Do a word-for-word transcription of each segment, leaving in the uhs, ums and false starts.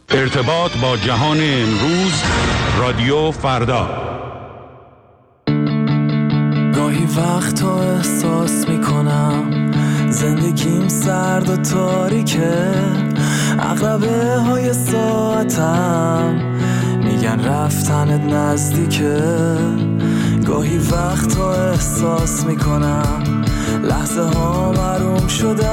ارتباط با جهان امروز، رادیو فردا. گاهی وقتا احساس میکنم زندگیم سرد و تاریکه، عقربه های ساعتم میگن رفتنت نزدیکه. گاهی وقتا احساس میکنم لحظه ها محروم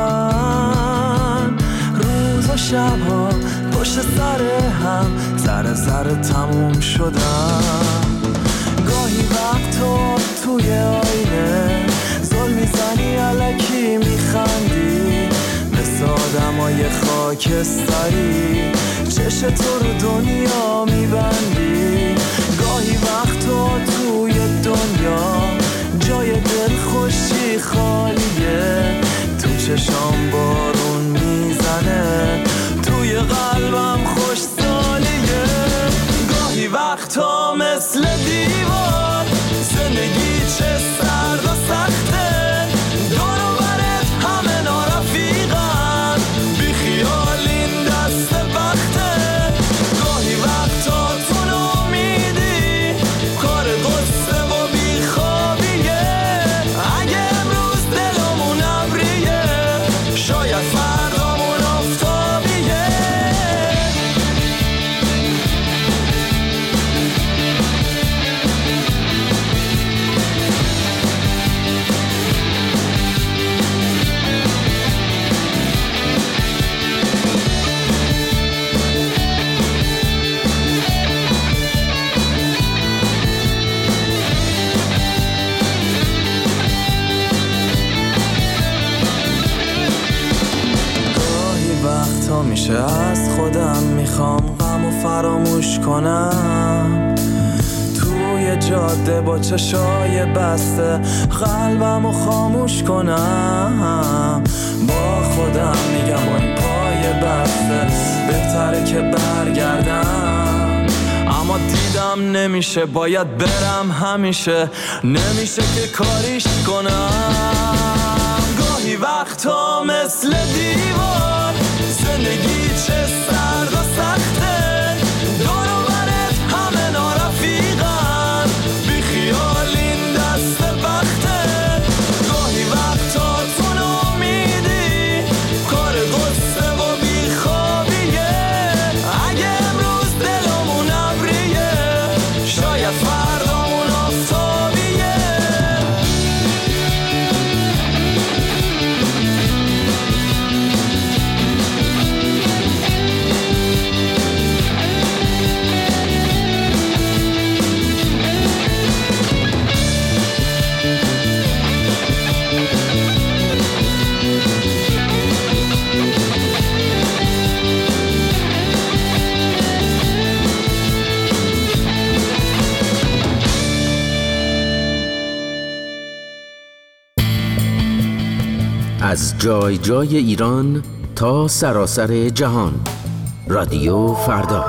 شدن، روز و شب ها پشت سر هم ذره ذره تموم شدن. گاهی وقتا توی آینه زل میزنی الکی میخندی، مثل آدمای خاکستری چش تو رو دنیا میبندی. گاهی وقتا توی دنیا جای دل خوشی خالیه، تو چشام بارون میزنه، توی قلبم خوش سالیه. گاهی وقتا مثل دیوار زندگی چه سرد و سخته، دور و برت همه نارفیقن، بی خیال این دست بخته. گاهی وقتا تو نامیدی کار قصه و بی خوابیه، اگه امروز دلمون ابریه شاید فردامون آفتابیه. میشه از خودم میخوام غم و فراموش کنم، توی جاده با چشای بسته قلبم و خاموش کنم. با خودم میگم با این پای بسته بهتره که برگردم، اما دیدم نمیشه، باید برم همیشه، نمیشه که کاریش کنم. گاهی وقتا مثل دیوار زندگی چه سرد و سخته، دور و برت همه نارفیقن، بی خیال این دست بخته. گاهی وقتا تو نامیدی کار قصه و بی خوابیه، اگه امروز دلمون ابریه شاید فردامون آفتابیه. از جای جای ایران تا سراسر جهان، رادیو فردا.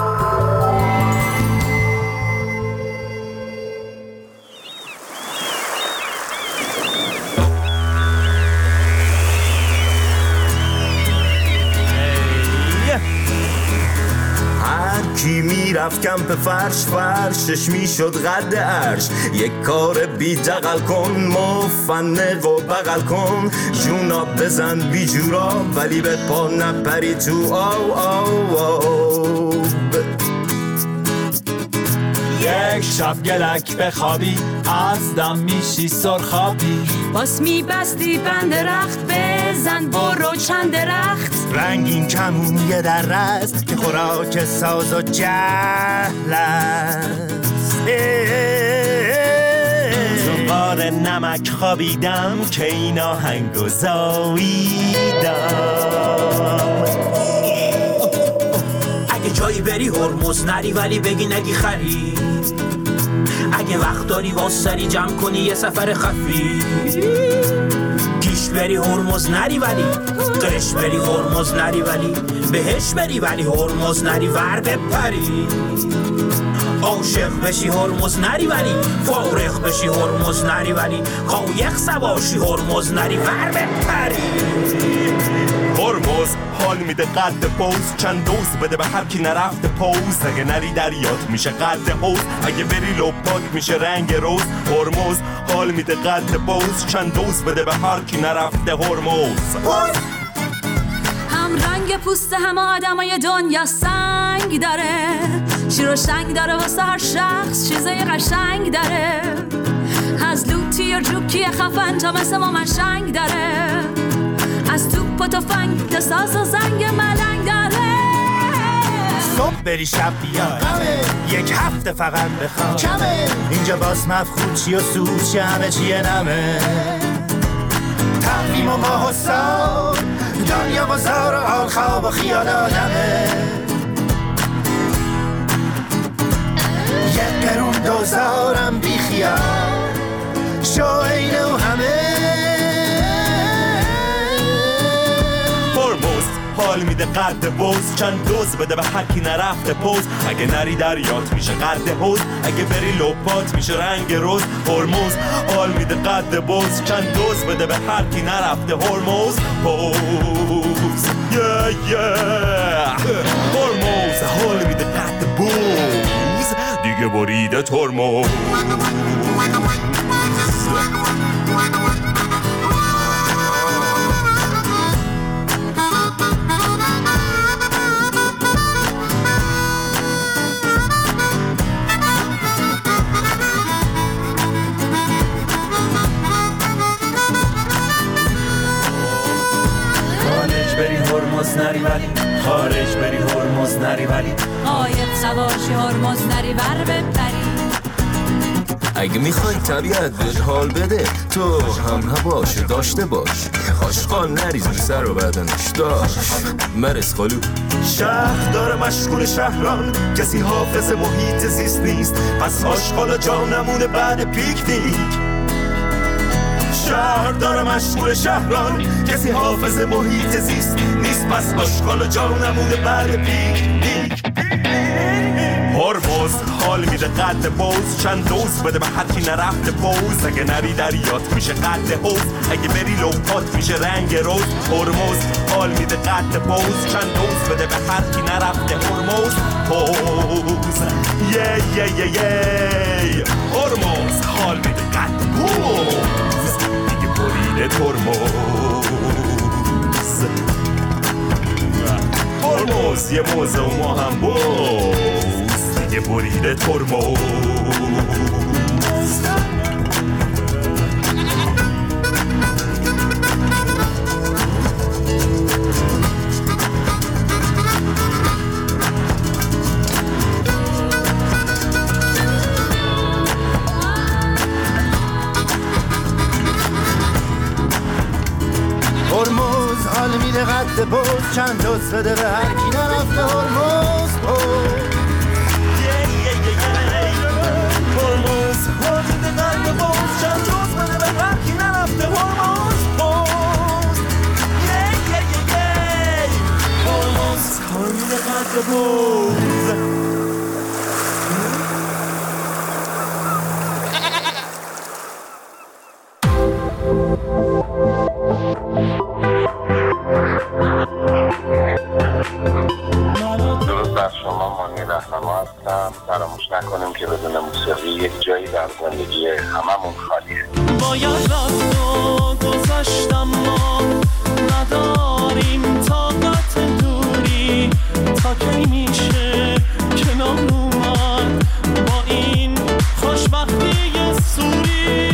کی میرفت کمپ فرش، فرشش میشد قد عرش. یک کار بی دقل کن، مفنق و بغل کن، جونا بزن بی جورا ولی به پا نپری تو آو آو آو. یک شب گلک بخوابی از دم میشی سرخابی، باس میبستی بند رخت، بزن برو چند درخت. رنگین کمون یه در است که خوراک ساز و جهل است. زنبار نمک خوابیدم که این آهنگو زاییدم. اگه جایی بری هرمز نری ولی بگی نگی خری، اگه وقت داری واسری جمع کنی یه سفر خفی. پیش بری هرمز نری ولی قش بری هرمز نری ولی بهش بری ولی هرمز نری ور بپری. عاشق بشی هرمز نری ولی فارغ بشی هرمز نری ولی قایق سواشی هرمز نری ور بپری. هرمز هرمز حال میده قد پوز، چند دوز بده به هر کی نرفته پوز. اگه نری دریات میشه قد حوز، اگه بری لپات میشه رنگ روز. هرمز حال میده قد پوز، چند دوز بده به هر کی نرفته هرمز. هم رنگ پوست همه آدمای دنیا سنگ داره، شیر و شنگ داره واسه هر شخص چیزای قشنگ داره. از لوتی و جوکی خفن تا مثل ما منشنگ داره، از توپ و تفنگ تا ساز و زنگ ملنگ داره. صبح بری شب بیای یک هفته فقط بخواب کمه، اینجا باز مفخود چی و سوز چی همه چیه نمه. تقویم و ماه و سال دنیا و زار و حال خواب و خیال آدمه. یک قرون دوزارم بی خیال شو اینه و همه. هرمز حال میده قد بوز، چند دوز بده به هر کی نرفته پوز. اگه نری دریات میشه قد حوز، اگه بری لپات میشه رنگ روز. هرمز حال میده قد بوز، چند دوز بده به هر کی نرفته هرمز پوز. yeah, yeah. هرمز حال میده قد بوز، دیگه بریده ترمز. نری ولی خارج بری هرمز نری ولی آید سوارشی هرمز نری بر بپری. اگه میخوای طبیعت بهت حال بده تو هم هواش داشته باش. آشغال نریز سر و بدنش داشت مرس خالو. شهر داره مشغول شهران، کسی حافظ محیط زیست نیست، پس آشغال جا نمونه بعد پیکنیک. شهر داره مشغول شهران، کسی حافظ محیط زیست نیست، پس آشغال جا نمونه بعد پیکنیک. هرمز حال میده قد بوز، چند دوز بده به هر کی نرفته پوز. اگه نری دریات میشه قد حوز، اگه بری لپات میشه رنگ روز. هرمز حال میده قد بوز، چند دوز بده به هر کی نرفته هرمز پوز. یه یه یه یه هرمز حال میده قد بوز، دیگه بریده ترمز. هرمز یه موزه و ما هم بوز، دیگه بریده ترمز. هرمز حال میده قد بوز، چند دوز بده به هر کی نرفته هرمز پوز. هرمز حال میده قد بوز، چند دوز بده به هر کی نرفته هرمز پوز. هرمز حال میده قد بوز. فراموش نکنیم که بدون موسیقی یک جایی در زندگی هممون خالیه. باید رفت و گذشتم ما نداریم طاقت دوری، تا کی میشه کنار اومد با این خوشبختی سوری.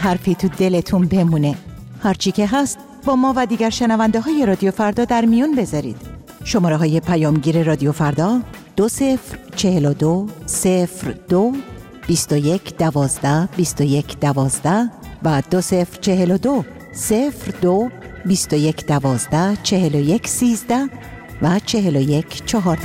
حرفی تو دلتون بمونه. هرچی که هست با ما و دیگر شنونده های رادیو فردا در میون بذارید. شماره های پیامگیر رادیو فردا دو صفر چهل و دو صفر دو بیست و یک دوازده بیست و یک دوازده و دو صفر چهل و دو صفر دو بیست و یک دوازده چهل و یک سیزده و چهل و یک چهارده.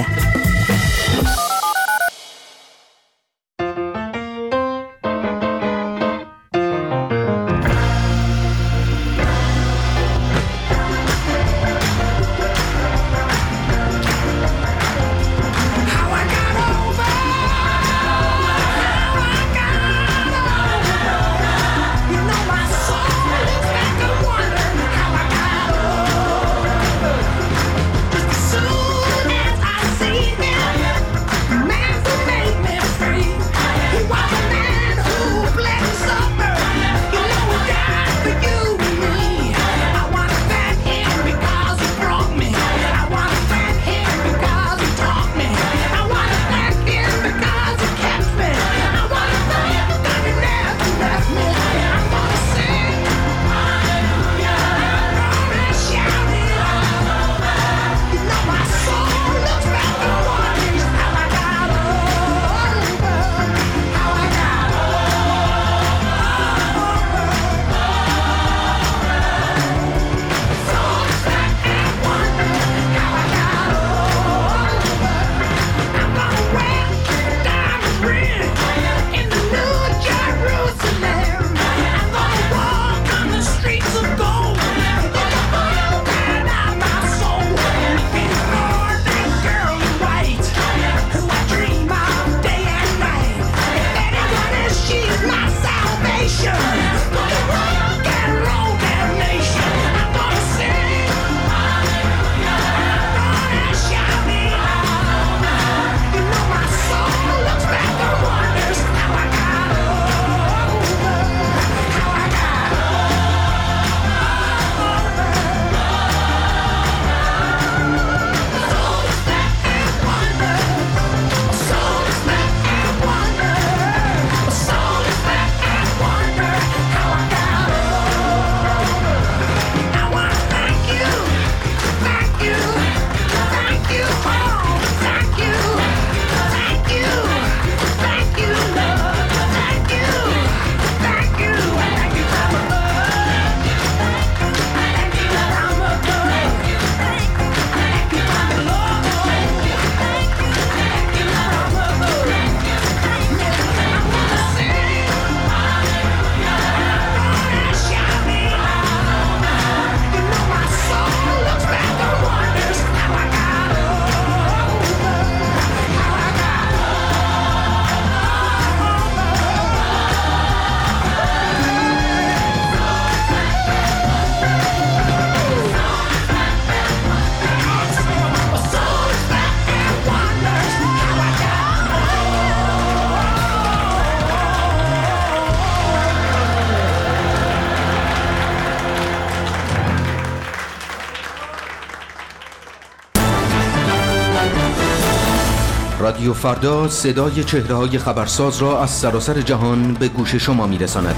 رادیو فردا صدای چهره‌های خبرساز را از سراسر جهان به گوش شما می‌رساند.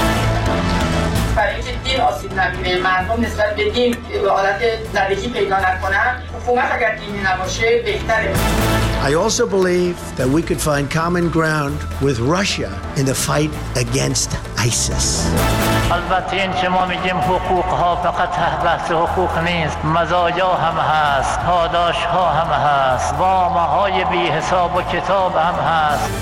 برای اینکه دین آسیب نبینه، مردم نسبت به دین به حالت زدگی پیدا نکنن، حکومت اگر دینی نباشه بهتره. I also believe that we could find common ground with Russia in the fight against ISIS. البته این که ما میگیم حقوق ها فقط بحث حقوق نیست، مزایا هم هست، پاداش ها هم هست، وامه های بی حساب و کتاب هم هست.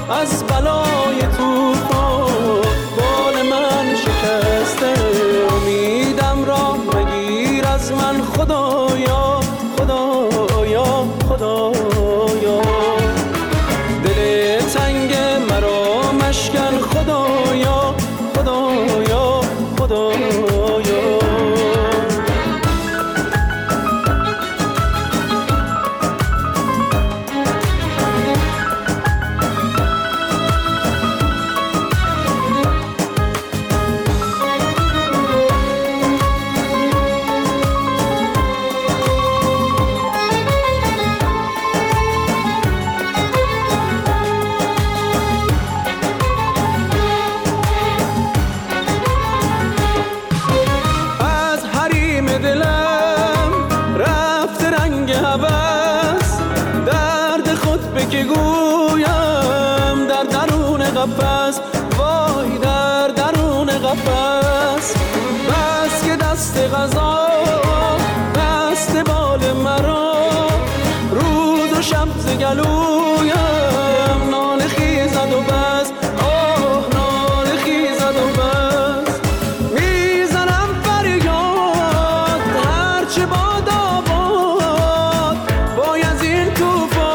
از بلای طوفان بال من شکسته. امیدم را مگیر از من خدایا، خدایا، خدایا. دل تنگ مرا مشکن خدایا، خدایا، خدایا. که گویم در درون قفس، وای در درون قفس. بس که دست غذا دست بال مرا، روز و شب ز گلویم ناله خیزد و بس، آه ناله خیزد و بس. میزنم فریاد هرچه باد آباد، وای از این طوفان،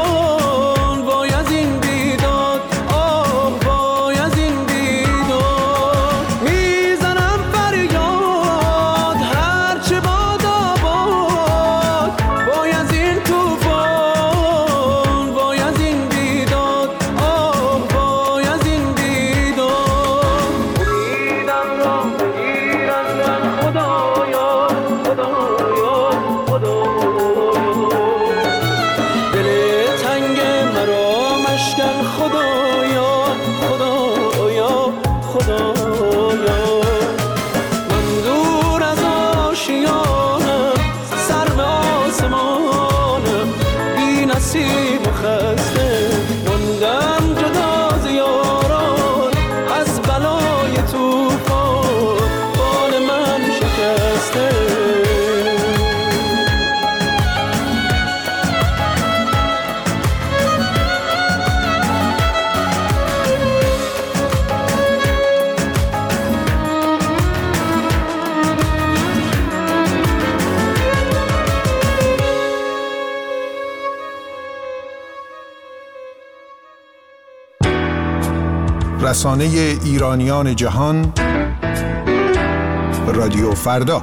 رسانه ایرانیان جهان، رادیو فردا.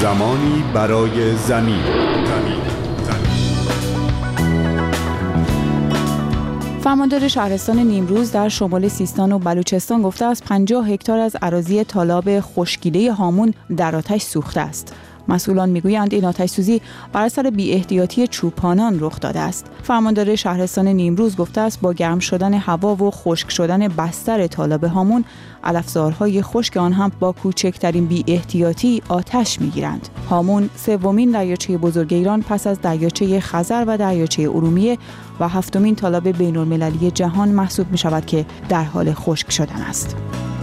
زمانی برای زمین. فرماندار شهرستان نیمروز در شمال سیستان و بلوچستان گفته است پنجاه هکتار از اراضی تالاب خشکیده هامون در آتش سوخته است. مسئولان میگویند این آتش سوزی بر اثر بی‌احتیاطی چوپانان رخ داده است. فرماندار شهرستان نیمروز گفته است با گرم شدن هوا و خشک شدن بستر تالاب هامون، علفزارهای خشک آن هم با کوچکترین بی‌احتیاطی آتش میگیرند. هامون سومین دریاچه بزرگ ایران پس از دریاچه خزر و دریاچه ارومیه و هفتمین تالاب بین‌المللی جهان محسوب می شود که در حال خشک شدن است.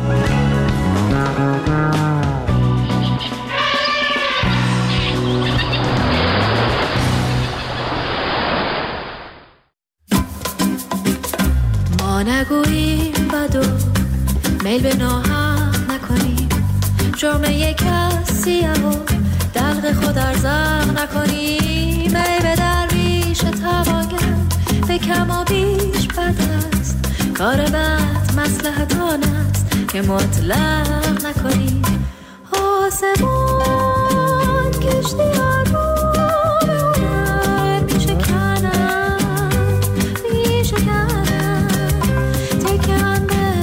ما نگوییم بد و میل به ناحق نکنیم، جرم یک کسی و دلق خود ارزاق نکنیم. ای به درویش توانگر به کم و بیش بد است، کار بد مصلحت آن است که مطلق نکنیم. آسمان کشتی آگو به هنر می شکنم می شکنم، تکم به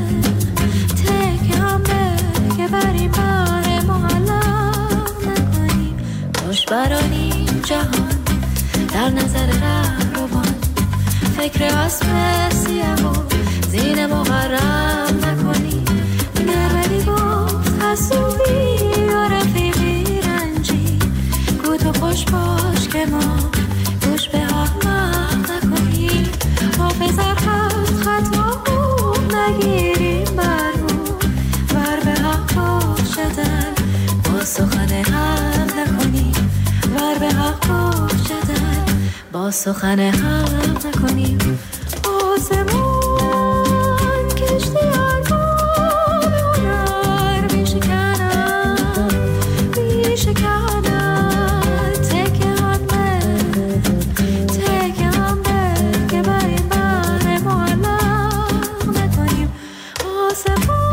تکم به که بر این بار معلق نکنیم. خوش برانیم جهان در نظر رهروان، فکر اسب سیه و زین مغرب نکنیم. گر ولی گفت حسوبی و رفیقی رنجی، گو تو خوش باش که ما گوش به احمق نکنیم. حافظ ار خط خطا نگیریم بر او، ور به حق باشدن با سخن حق نکنیم. ور به حق باشدن با سخن حق نکنیم. آسمان کشتی آگو به هنر می شکنم می شکنم، تکه هم به تکه هم به که بر این بحر معلق نکنیم. آسمان